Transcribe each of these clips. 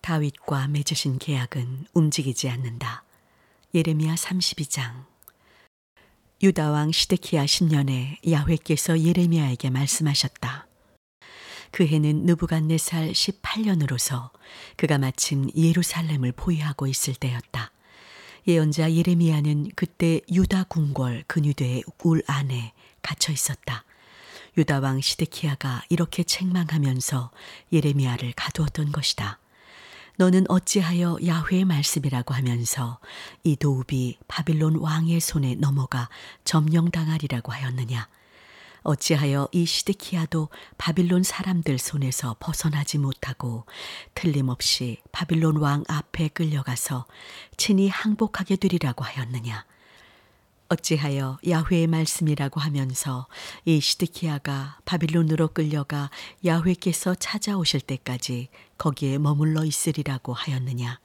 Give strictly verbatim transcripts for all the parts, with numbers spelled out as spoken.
다윗과 맺으신 계약은 움직이지 않는다. 예레미야 삼십이 장. 유다 왕 시드기야 십 년에 야훼께서 예레미야에게 말씀하셨다. 그 해는 느부갓네살 십팔 년으로서 그가 마침 예루살렘을 포위하고 있을 때였다. 예언자 예레미야는 그때 유다 궁궐 근유대의 울 안에 갇혀 있었다. 유다 왕 시드기야가 이렇게 책망하면서 예레미야를 가두었던 것이다. 너는 어찌하여 야훼의 말씀이라고 하면서 이 도읍이 바빌론 왕의 손에 넘어가 점령당하리라고 하였느냐? 어찌하여 이 시드기야도 바빌론 사람들 손에서 벗어나지 못하고 틀림없이 바빌론 왕 앞에 끌려가서 친히 항복하게 되리라고 하였느냐? 어찌하여 야훼의 말씀이라고 하면서 이 시드기야가 바빌론으로 끌려가 야훼께서 찾아오실 때까지 거기에 머물러 있으리라고 하였느냐?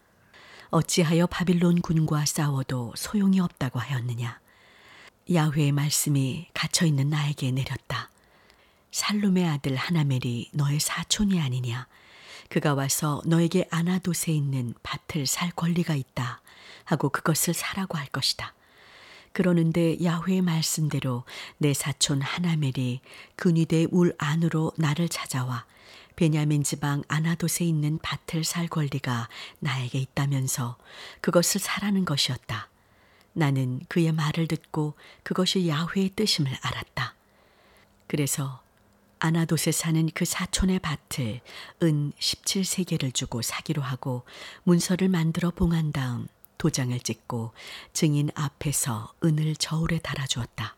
어찌하여 바빌론 군과 싸워도 소용이 없다고 하였느냐? 야훼의 말씀이 갇혀있는 나에게 내렸다. 살룸의 아들 하나멜이 너의 사촌이 아니냐? 그가 와서 너에게 아나돗에 있는 밭을 살 권리가 있다 하고 그것을 사라고 할 것이다. 그러는데 야훼의 말씀대로 내 사촌 하나멜이 근위대 울 안으로 나를 찾아와 베냐민 지방 아나돗에 있는 밭을 살 권리가 나에게 있다면서 그것을 사라는 것이었다. 나는 그의 말을 듣고 그것이 야훼의 뜻임을 알았다. 그래서 아나돗에 사는 그 사촌의 밭을 은 십칠 세겔을 주고 사기로 하고 문서를 만들어 봉한 다음 도장을 찍고 증인 앞에서 은을 저울에 달아주었다.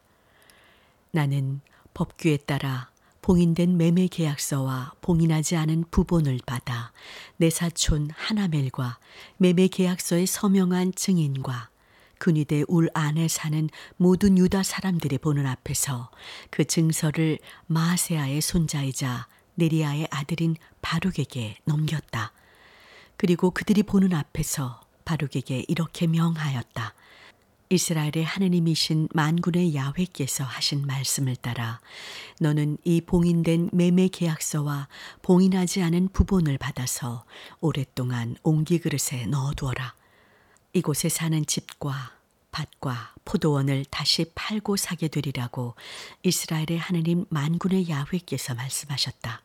나는 법규에 따라 봉인된 매매 계약서와 봉인하지 않은 부본을 받아 내 사촌 하나멜과 매매 계약서에 서명한 증인과 근위대 울 안에 사는 모든 유다 사람들이 보는 앞에서 그 증서를 마아세아의 손자이자 네리야의 아들인 바룩에게 넘겼다. 그리고 그들이 보는 앞에서 바룩에게 이렇게 명하였다. 이스라엘의 하느님이신 만군의 야훼께서 하신 말씀을 따라 너는 이 봉인된 매매 계약서와 봉인하지 않은 부본을 받아서 오랫동안 옹기 그릇에 넣어두어라. 이곳에 사는 집과 밭과 포도원을 다시 팔고 사게 되리라고 이스라엘의 하느님 만군의 야훼께서 말씀하셨다.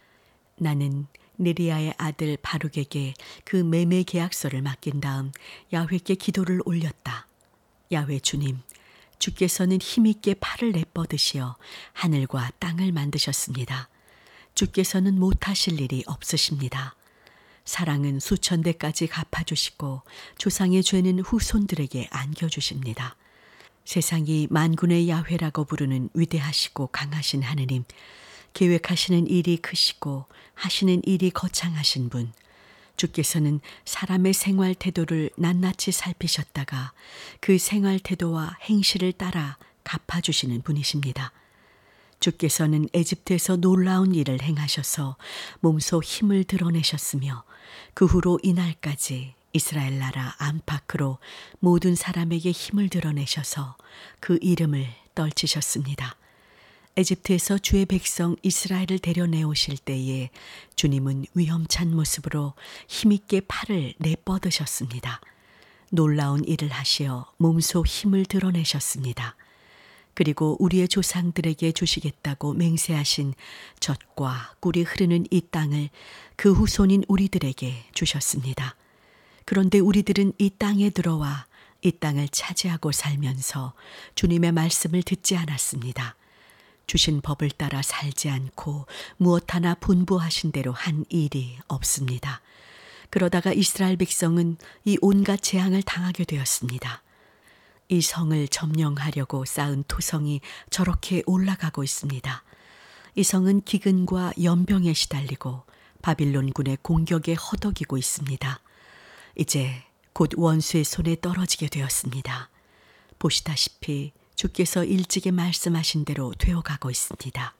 나는 네리야의 아들 바룩에게 그 매매 계약서를 맡긴 다음 야훼께 기도를 올렸다. 야훼 주님, 주께서는 힘있게 팔을 내뻗으시어 하늘과 땅을 만드셨습니다. 주께서는 못하실 일이 없으십니다. 사랑은 수천 대까지 갚아주시고 조상의 죄는 후손들에게 안겨주십니다. 세상이 만군의 야훼라고 부르는 위대하시고 강하신 하느님, 계획하시는 일이 크시고 하시는 일이 거창하신 분, 주께서는 사람의 생활 태도를 낱낱이 살피셨다가 그 생활 태도와 행실을 따라 갚아주시는 분이십니다. 주께서는 에집트에서 놀라운 일을 행하셔서 몸소 힘을 드러내셨으며 그 후로 이날까지 이스라엘 나라 안팎으로 모든 사람에게 힘을 드러내셔서 그 이름을 떨치셨습니다. 에집트에서 주의 백성 이스라엘을 데려내오실 때에 주님은 위험찬 모습으로 힘있게 팔을 내뻗으셨습니다. 놀라운 일을 하시어 몸소 힘을 드러내셨습니다. 그리고 우리의 조상들에게 주시겠다고 맹세하신 젖과 꿀이 흐르는 이 땅을 그 후손인 우리들에게 주셨습니다. 그런데 우리들은 이 땅에 들어와 이 땅을 차지하고 살면서 주님의 말씀을 듣지 않았습니다. 주신 법을 따라 살지 않고 무엇 하나 분부하신 대로 한 일이 없습니다. 그러다가 이스라엘 백성은 이 온갖 재앙을 당하게 되었습니다. 이 성을 점령하려고 쌓은 토성이 저렇게 올라가고 있습니다. 이 성은 기근과 연병에 시달리고 바빌론군의 공격에 허덕이고 있습니다. 이제 곧 원수의 손에 떨어지게 되었습니다. 보시다시피 주께서 일찍이 말씀하신 대로 되어가고 있습니다.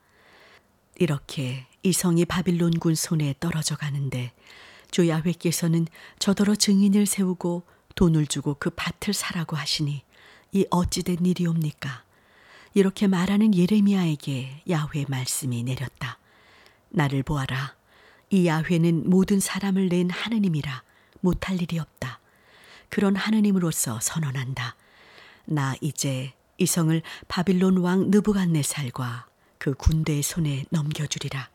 이렇게 이 성이 바빌론군 손에 떨어져 가는데 주 야훼께서는 저더러 증인을 세우고 돈을 주고 그 밭을 사라고 하시니 이 어찌된 일이옵니까? 이렇게 말하는 예레미야에게 야훼의 말씀이 내렸다. 나를 보아라. 이 야훼는 모든 사람을 낸 하느님이라 못할 일이 없다. 그런 하느님으로서 선언한다. 나 이제 이 성을 바빌론 왕 느부갓네살과 그 군대의 손에 넘겨주리라.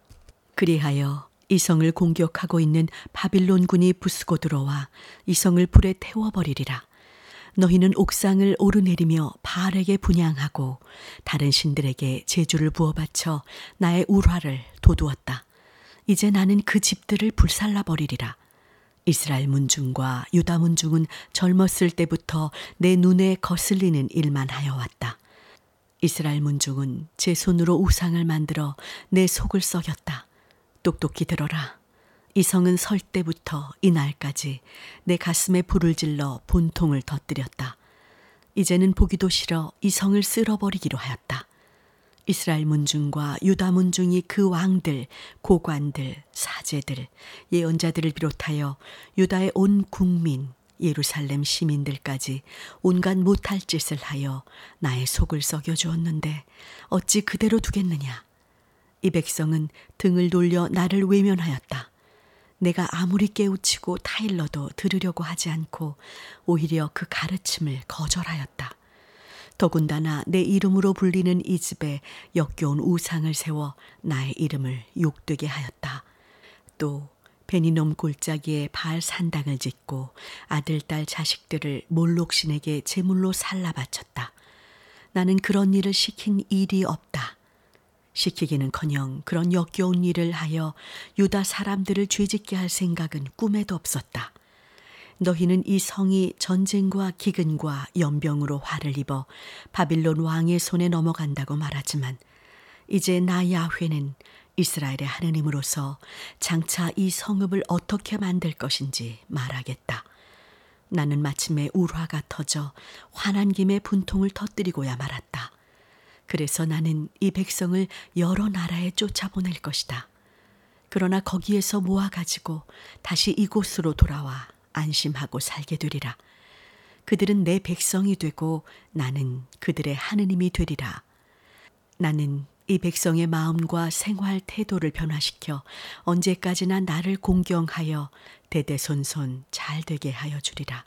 그리하여 이 성을 공격하고 있는 바빌론 군이 부수고 들어와 이 성을 불에 태워버리리라. 너희는 옥상을 오르내리며 바알에게 분향하고 다른 신들에게 제주를 부어 바쳐 나의 울화를 돋우었다. 이제 나는 그 집들을 불살라버리리라. 이스라엘 문중과 유다 문중은 젊었을 때부터 내 눈에 거슬리는 일만 하여 왔다. 이스라엘 문중은 제 손으로 우상을 만들어 내 속을 썩였다. 똑똑히 들어라. 이 성은 설 때부터 이날까지 내 가슴에 불을 질러 분통을 터뜨렸다. 이제는 보기도 싫어 이 성을 쓸어버리기로 하였다. 이스라엘 문중과 유다 문중이 그 왕들, 고관들, 사제들, 예언자들을 비롯하여 유다의 온 국민, 예루살렘 시민들까지 온갖 못할 짓을 하여 나의 속을 썩여주었는데 어찌 그대로 두겠느냐. 이 백성은 등을 돌려 나를 외면하였다. 내가 아무리 깨우치고 타일러도 들으려고 하지 않고 오히려 그 가르침을 거절하였다. 더군다나 내 이름으로 불리는 이 집에 역겨운 우상을 세워 나의 이름을 욕되게 하였다. 또 베니놈 골짜기에 바알 산당을 짓고 아들, 딸, 자식들을 몰록신에게 제물로 살라 바쳤다. 나는 그런 일을 시킨 일이 없다. 시키기는커녕 그런 역겨운 일을 하여 유다 사람들을 죄짓게 할 생각은 꿈에도 없었다. 너희는 이 성이 전쟁과 기근과 연병으로 화를 입어 바빌론 왕의 손에 넘어간다고 말하지만 이제 나 야훼는 이스라엘의 하느님으로서 장차 이 성읍을 어떻게 만들 것인지 말하겠다. 나는 마침내 울화가 터져 화난 김에 분통을 터뜨리고야 말았다. 그래서 나는 이 백성을 여러 나라에 쫓아보낼 것이다. 그러나 거기에서 모아가지고 다시 이곳으로 돌아와 안심하고 살게 되리라. 그들은 내 백성이 되고 나는 그들의 하느님이 되리라. 나는 이 백성의 마음과 생활 태도를 변화시켜 언제까지나 나를 공경하여 대대손손 잘 되게 하여 주리라.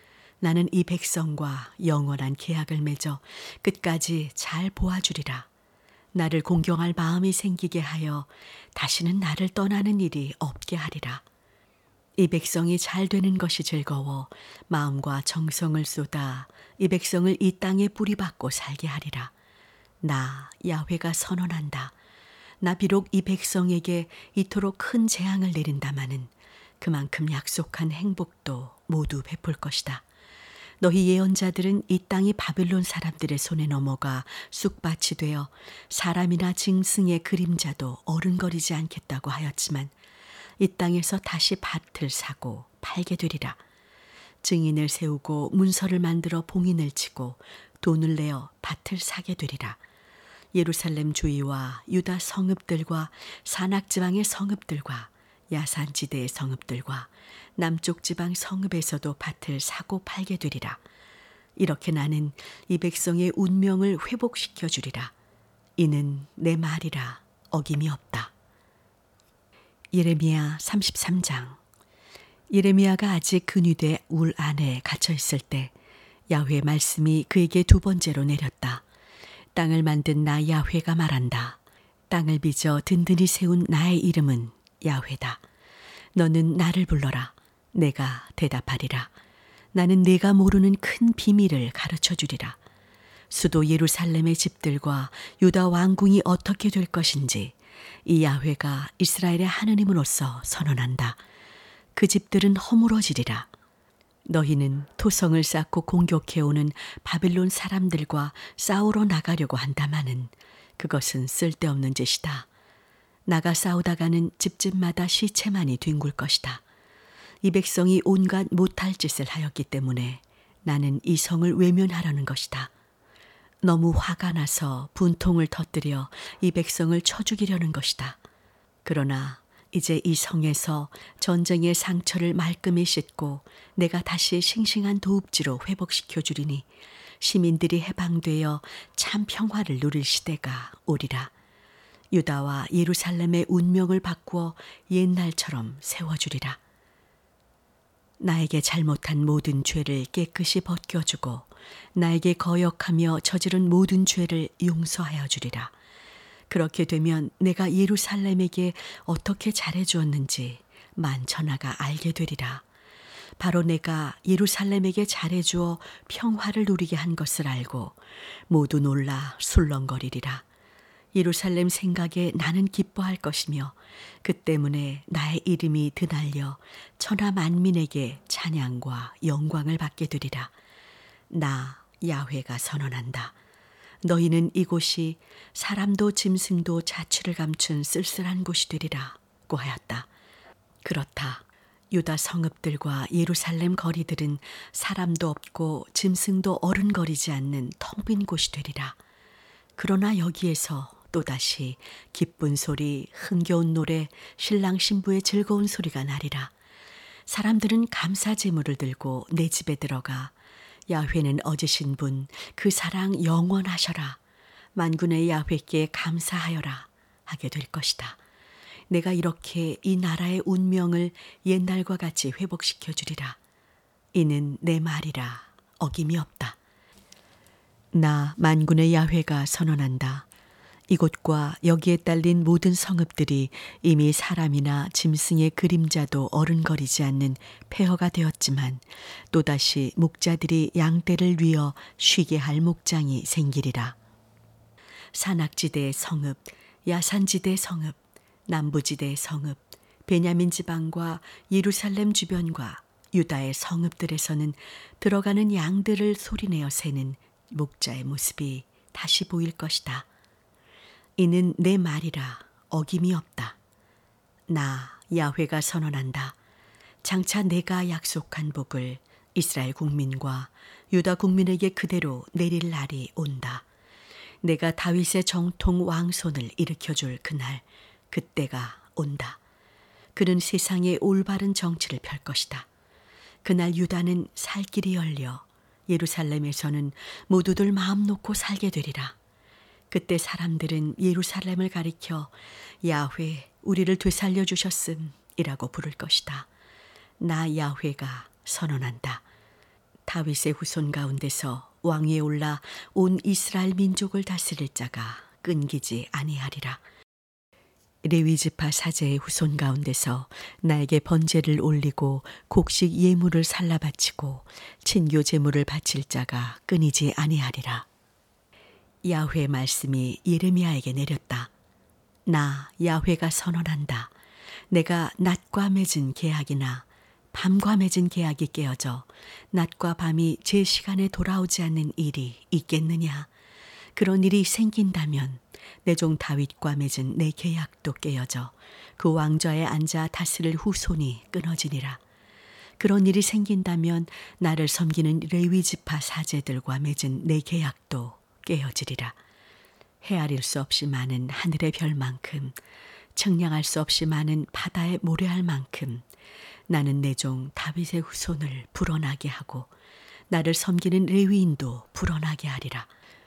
나는 이 백성과 영원한 계약을 맺어 끝까지 잘 보아주리라. 나를 공경할 마음이 생기게 하여 다시는 나를 떠나는 일이 없게 하리라. 이 백성이 잘 되는 것이 즐거워 마음과 정성을 쏟아 이 백성을 이 땅에 뿌리박고 살게 하리라. 나 야훼가 선언한다. 나 비록 이 백성에게 이토록 큰 재앙을 내린다마는 그만큼 약속한 행복도 모두 베풀 것이다. 너희 예언자들은 이 땅이 바빌론 사람들의 손에 넘어가 쑥밭이 되어 사람이나 짐승의 그림자도 어른거리지 않겠다고 하였지만 이 땅에서 다시 밭을 사고 팔게 되리라. 증인을 세우고 문서를 만들어 봉인을 치고 돈을 내어 밭을 사게 되리라. 예루살렘 주위와 유다 성읍들과 산악지방의 성읍들과 야산지대의 성읍들과 남쪽 지방 성읍에서도 밭을 사고 팔게 되리라. 이렇게 나는 이 백성의 운명을 회복시켜 주리라. 이는 내 말이라 어김이 없다. 예레미야 삼십삼 장. 예레미야가 아직 근위대 울 안에 갇혀 있을 때 야훼의 말씀이 그에게 두 번째로 내렸다. 땅을 만든 나 야훼가 말한다. 땅을 빚어 든든히 세운 나의 이름은 야훼다. 너는 나를 불러라. 내가 대답하리라. 나는 네가 모르는 큰 비밀을 가르쳐 주리라. 수도 예루살렘의 집들과 유다 왕궁이 어떻게 될 것인지 이 야훼가 이스라엘의 하느님으로서 선언한다. 그 집들은 허물어지리라. 너희는 토성을 쌓고 공격해오는 바빌론 사람들과 싸우러 나가려고 한다마는 그것은 쓸데없는 짓이다. 나가 싸우다가는 집집마다 시체만이 뒹굴 것이다. 이 백성이 온갖 못할 짓을 하였기 때문에 나는 이 성을 외면하려는 것이다. 너무 화가 나서 분통을 터뜨려 이 백성을 쳐 죽이려는 것이다. 그러나 이제 이 성에서 전쟁의 상처를 말끔히 씻고 내가 다시 싱싱한 도읍지로 회복시켜 주리니 시민들이 해방되어 참 평화를 누릴 시대가 오리라. 유다와 예루살렘의 운명을 바꾸어 옛날처럼 세워주리라. 나에게 잘못한 모든 죄를 깨끗이 벗겨주고 나에게 거역하며 저지른 모든 죄를 용서하여 주리라. 그렇게 되면 내가 예루살렘에게 어떻게 잘해주었는지 만천하가 알게 되리라. 바로 내가 예루살렘에게 잘해주어 평화를 누리게 한 것을 알고 모두 놀라 술렁거리리라. 예루살렘 생각에 나는 기뻐할 것이며 그 때문에 나의 이름이 드날려 천하 만민에게 찬양과 영광을 받게 되리라. 나 야훼가 선언한다. 너희는 이곳이 사람도 짐승도 자취를 감춘 쓸쓸한 곳이 되리라고 하였다. 그렇다. 유다 성읍들과 예루살렘 거리들은 사람도 없고 짐승도 어른거리지 않는 텅 빈 곳이 되리라. 그러나 여기에서 또다시 기쁜 소리, 흥겨운 노래, 신랑 신부의 즐거운 소리가 나리라. 사람들은 감사 제물을 들고 내 집에 들어가 야훼는 얻으신 분, 그 사랑 영원하셔라. 만군의 야훼께 감사하여라 하게 될 것이다. 내가 이렇게 이 나라의 운명을 옛날과 같이 회복시켜 주리라. 이는 내 말이라 어김이 없다. 나 만군의 야훼가 선언한다. 이곳과 여기에 딸린 모든 성읍들이 이미 사람이나 짐승의 그림자도 어른거리지 않는 폐허가 되었지만 또다시 목자들이 양떼를 위어 쉬게 할 목장이 생기리라. 산악지대의 성읍, 야산지대의 성읍, 남부지대의 성읍, 베냐민 지방과 예루살렘 주변과 유다의 성읍들에서는 들어가는 양들을 소리내어 새는 목자의 모습이 다시 보일 것이다. 이는 내 말이라 어김이 없다. 나 야훼가 선언한다. 장차 내가 약속한 복을 이스라엘 국민과 유다 국민에게 그대로 내릴 날이 온다. 내가 다윗의 정통 왕손을 일으켜줄 그날, 그때가 온다. 그는 세상에 올바른 정치를 펼 것이다. 그날 유다는 살 길이 열려 예루살렘에서는 모두들 마음 놓고 살게 되리라. 그때 사람들은 예루살렘을 가리켜 야훼 우리를 되살려 주셨음이라고 부를 것이다. 나 야훼가 선언한다. 다윗의 후손 가운데서 왕위에 올라 온 이스라엘 민족을 다스릴 자가 끊기지 아니하리라. 레위지파 사제의 후손 가운데서 나에게 번제를 올리고 곡식 예물을 살라 바치고 친교 제물을 바칠 자가 끊이지 아니하리라. 야훼의 말씀이 예레미야에게 내렸다. 나 야훼가 선언한다. 내가 낮과 맺은 계약이나 밤과 맺은 계약이 깨어져 낮과 밤이 제 시간에 돌아오지 않는 일이 있겠느냐. 그런 일이 생긴다면 내 종 다윗과 맺은 내 계약도 깨어져 그 왕좌에 앉아 다스릴 후손이 끊어지니라. 그런 일이 생긴다면 나를 섬기는 레위지파 사제들과 맺은 내 계약도 깨어지리라. 헤아릴 수 없이 많은 하늘의 별만큼 측량할 수 없이 많은 바다의 모래알만큼 나는 내 종 다윗의 후손을 불어나게 하고 나를 섬기는 레위인도 불어나게 하리라.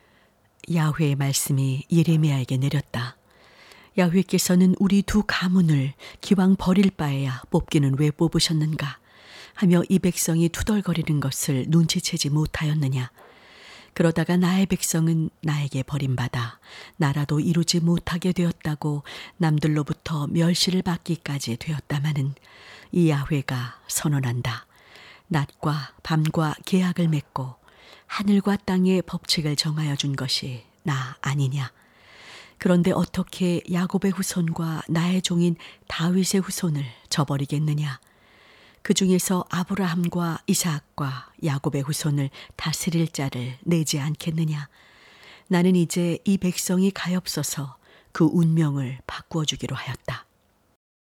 야훼의 말씀이 예레미야에게 내렸다. 야훼께서는 우리 두 가문을 기왕 버릴 바에야 뽑기는 왜 뽑으셨는가 하며 이 백성이 투덜거리는 것을 눈치채지 못하였느냐. 그러다가 나의 백성은 나에게 버림받아 나라도 이루지 못하게 되었다고 남들로부터 멸시를 받기까지 되었다마는 이 야훼가 선언한다. 낮과 밤과 계약을 맺고 하늘과 땅의 법칙을 정하여 준 것이 나 아니냐. 그런데 어떻게 야곱의 후손과 나의 종인 다윗의 후손을 저버리겠느냐. 그 중에서 아브라함과 이삭과 야곱의 후손을 다스릴 자를 내지 않겠느냐. 나는 이제 이 백성이 가엾어서 그 운명을 바꾸어 주기로 하였다.